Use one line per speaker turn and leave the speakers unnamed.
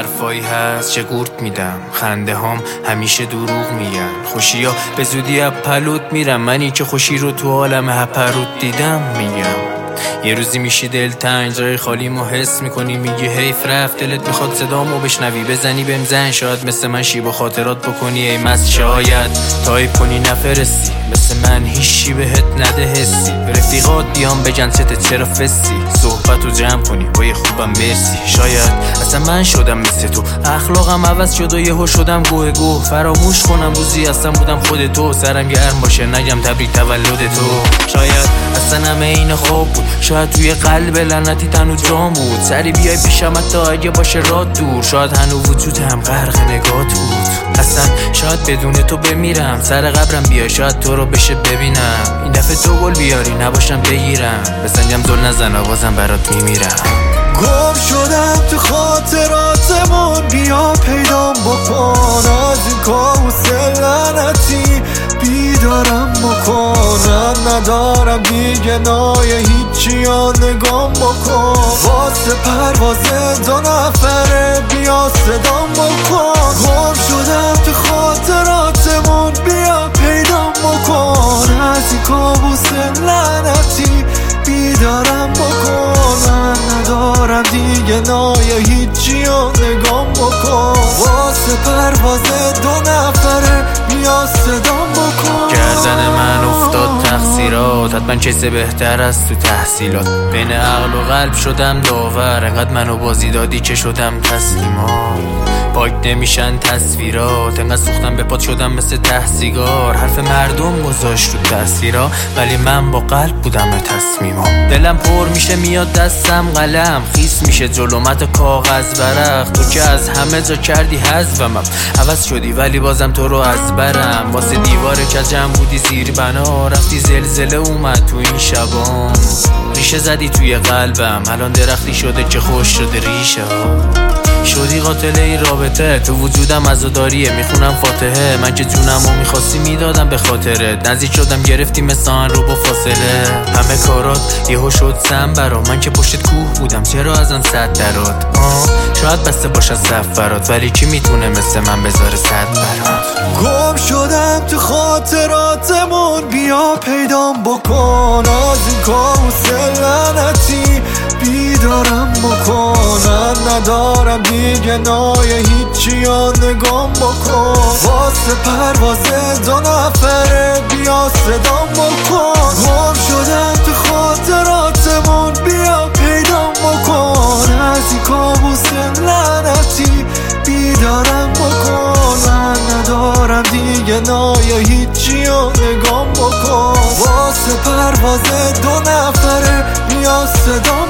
حرفایی هست چه گورت میدم، خنده هام همیشه دروغ میگن، خوشی ها به زودی از پلوت میرم، منی که خوشی رو تو عالم هپروت دیدم میگم. یه روزی میشی دلتنگ، جای خالیمو حس میکنی، میگی حیف رفت، دلت میخواد صدامو بشنوی، بزنی بهم زنگ، شاید مثل من شیب و خاطرات بکنی ای مست، شاید تایپ کنی نفرستی، مثل من هیچی بهت نده حسی، رفیقات بیام بگن چرا فستی، صحبتو جمع کنی با یه خوبم مرسی، شاید اصلا من شدم مثل تو، اخلاقم عوض شد و یهو شدم گوه فراموش کنم روزی اصلا بودم خود تو، سرم گرم باشه نگم تبریک تولد تو، شاید اصلا همه این خواب بود، شاید توی قلب لعنتی تنو جام بود، سری بیای پیشم حتی اگه باشه راه دور، شاید هنو وجودم غرق نگات بود، اصلا شاید بدون تو بمیرم، سر قبرم بیای شاید تو رو بشه ببینم، این دفعه تو گل بیاری نباشم بگیرم، بسنجم زل نزن آوازم برات میمیرم.
گم شدم تو خاطراتمون، بیا پیدام بکن، از این کابوس لعنتی بیدارم بکن، ندارم دیگه نای هیچی یا نگام بکن، واسه پرواز 2 نفره بیا صدام بکن، گم شدم تو خاطراتمون، بیا پیدام بکن، از این کابوس لعنتی بیدارم بکن، ندارم دیگه نای هیچی و نگام بکن، واسه پرواز 2 نفره بیا صدام بکن.
گردن من افتاد تقصیرات، حتما چیزه بهتر از تو تحصیلات، بین عقل و قلب شدم داور، انقدر منو بازی دادی که شدم تسلیمات، پاک نمیشن تصویرات، انقدر سوختم به پات شدم مثل سیگار، حرف مردم گذاشت رو تأثیرا، ولی من با قلب بودم به تصمیمم، دلم پر میشه میاد دستم قلم، خیس میشه جلومت کاغذ ورق، تو که از همه جا کردی حذفم، عوض شدی ولی بازم تو رو از برم، واسه دیوار کجم بودی زیر بنا، رفتی زلزله اومد تو این شبام، ریشه زدی توی قلبم، الان درختی شده که خوش شده ریشه ها، شدی قاتل این رابطه، تو وجودم عزاداریه، میخونم فاتحه، من که جونمو میخواستی میدادم به خاطرت، نزدیک شدم گرفتی مثل آن رو با فاصله، همه کارات یهو شد سم برام، من که پشت کوه بودم چرا از آن صد درات، شاید بسته باشن صف برات، ولی کی میتونه مثل من بذاره 100 برات.
گم شدم تو خاطراتمون، بیا پیدام بکن، از این کابوس لعنتی بیدارم بکن، ندارم دیگه نای هیچی یا نگام بکن، واسه پرواز 2 نفره بیا صدام بکن، گم شدم تو خاطراتمون، بیا پیدام بکن، از این کابوس لعنتی بیدارم بکن، ندارم دیگه نای هیچی یا نگام بکن، واسه پرواز 2 نفره بیا صدام